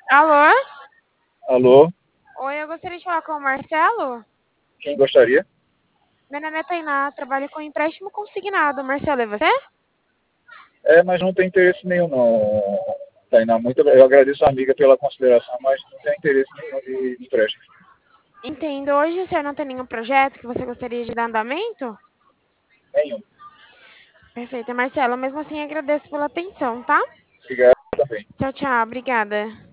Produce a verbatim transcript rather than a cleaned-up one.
Alô? Alô, Oi, eu gostaria de falar com o Marcelo. quem gostaria? Meu nome é Tainá, trabalho com empréstimo consignado. Marcelo, é você? É, mas não tem interesse nenhum não, Tainá. Muito, eu agradeço a amiga pela consideração, mas não tem interesse nenhum de de empréstimo. Entendo. Hoje o senhor não tem nenhum projeto que você gostaria de dar andamento? Nenhum. Perfeito, Marcelo. Mesmo assim, agradeço pela atenção, tá? Obrigado também. Tchau, tchau. Obrigada.